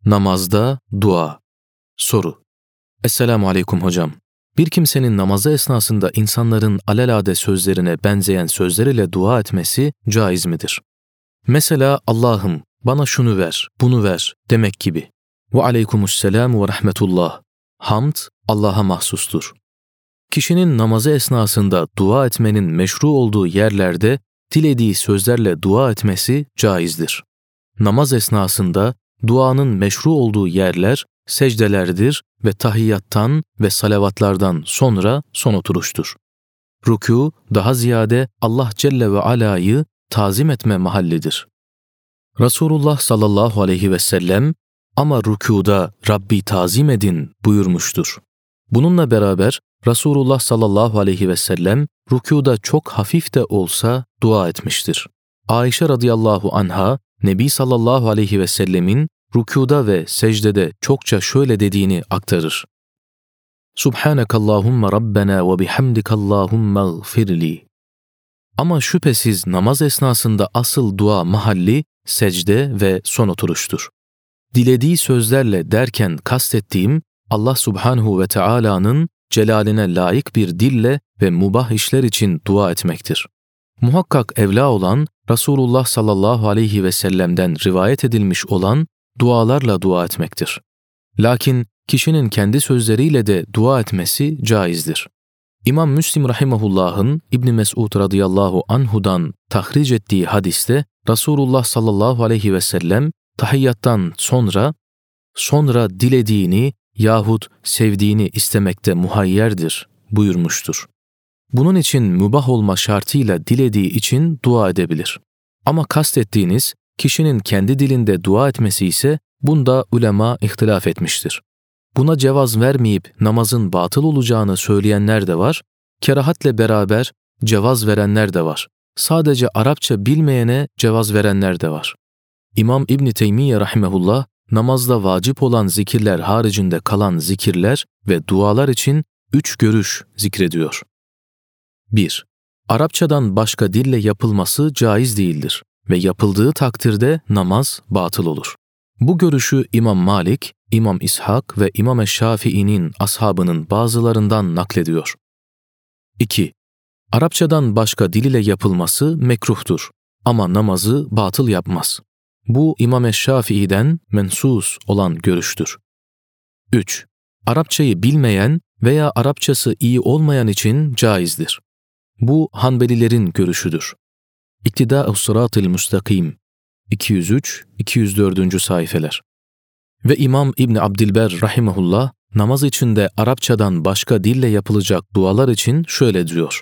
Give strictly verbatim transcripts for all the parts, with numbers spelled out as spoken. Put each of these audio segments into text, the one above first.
Namazda dua. Soru. Esselamu aleyküm hocam. Bir kimsenin namazı esnasında insanların alelade sözlerine benzeyen sözler ile dua etmesi caiz midir? Mesela Allah'ım bana şunu ver, bunu ver demek gibi. Ve aleykümüsselam ve rahmetullah. Hamd Allah'a mahsustur. Kişinin namazı esnasında dua etmenin meşru olduğu yerlerde dilediği sözlerle dua etmesi caizdir. Namaz esnasında duanın meşru olduğu yerler secdelerdir ve tahiyyattan ve salavatlardan sonra son oturuştur. Rükû daha ziyade Allah Celle ve Ala'yı tazim etme mahallidir. Resulullah sallallahu aleyhi ve sellem ama rükûda Rabbi tazim edin buyurmuştur. Bununla beraber Resulullah sallallahu aleyhi ve sellem rükûda çok hafif de olsa dua etmiştir. Ayşe radıyallahu anha Nebi sallallahu aleyhi ve sellemin rükûda ve secdede çokça şöyle dediğini aktarır. Subhanakallahumma Rabbena ve bihamdikallahumma gfirli. Ama şüphesiz namaz esnasında asıl dua mahalli secde ve son oturuştur. Dilediği sözlerle derken kastettiğim Allah subhanahu ve Teala'nın celaline layık bir dille ve mubah işler için dua etmektir. Muhakkak evla olan Resulullah sallallahu aleyhi ve sellem'den rivayet edilmiş olan dualarla dua etmektir. Lakin kişinin kendi sözleriyle de dua etmesi caizdir. İmam Müslim rahimahullah'ın İbn Mesud radıyallahu anhudan tahric ettiği hadiste Resulullah sallallahu aleyhi ve sellem tahiyyattan sonra sonra dilediğini yahut sevdiğini istemekte muhayyerdir buyurmuştur. Bunun için mübah olma şartıyla dilediği için dua edebilir. Ama kastettiğiniz kişinin kendi dilinde dua etmesi ise bunda ulema ihtilaf etmiştir. Buna cevaz vermeyip namazın batıl olacağını söyleyenler de var, kerahatle beraber cevaz verenler de var. Sadece Arapça bilmeyene cevaz verenler de var. İmam İbn Teymiye rahimehullah, namazda vacip olan zikirler haricinde kalan zikirler ve dualar için üç görüş zikrediyor. bir. Arapçadan başka dille yapılması caiz değildir ve yapıldığı takdirde namaz batıl olur. Bu görüşü İmam Malik, İmam İshak ve İmam Eşşafii'nin ashabının bazılarından naklediyor. iki. Arapçadan başka dil ile yapılması mekruhtur ama namazı batıl yapmaz. Bu İmam Eşşafii'den mensus olan görüştür. üç. Arapçayı bilmeyen veya Arapçası iyi olmayan için caizdir. Bu Hanbelilerin görüşüdür. İktidâ-u Sırat-ı Müstakim iki yüz üç iki yüz dört. sayfeler. Ve İmam İbn Abdilber rahimehullah namaz içinde Arapçadan başka dille yapılacak dualar için şöyle diyor.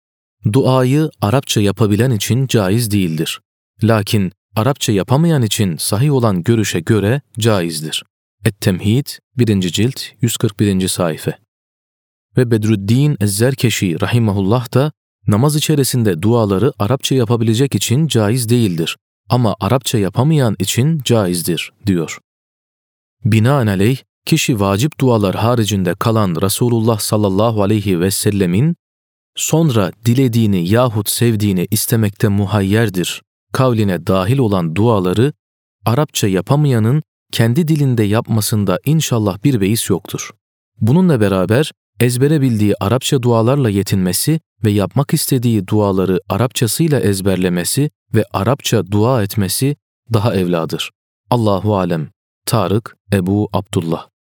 Duayı Arapça yapabilen için caiz değildir. Lakin Arapça yapamayan için sahih olan görüşe göre caizdir. Et-Temhid birinci cilt yüz kırk birinci sayfa. Ve Bedrüddin Ez-Zerkeşi rahimehullah da namaz içerisinde duaları Arapça yapabilecek için caiz değildir ama Arapça yapamayan için caizdir diyor. Binaenaleyh kişi vacip dualar haricinde kalan Resulullah sallallahu aleyhi ve sellemin sonra dilediğini yahut sevdiğini istemekte muhayyerdir kavline dahil olan duaları Arapça yapamayanın kendi dilinde yapmasında inşallah bir beis yoktur. Bununla beraber ezbere bildiği Arapça dualarla yetinmesi ve yapmak istediği duaları Arapçasıyla ezberlemesi ve Arapça dua etmesi daha evladır. Allahu alem. Tarık Ebu Abdullah.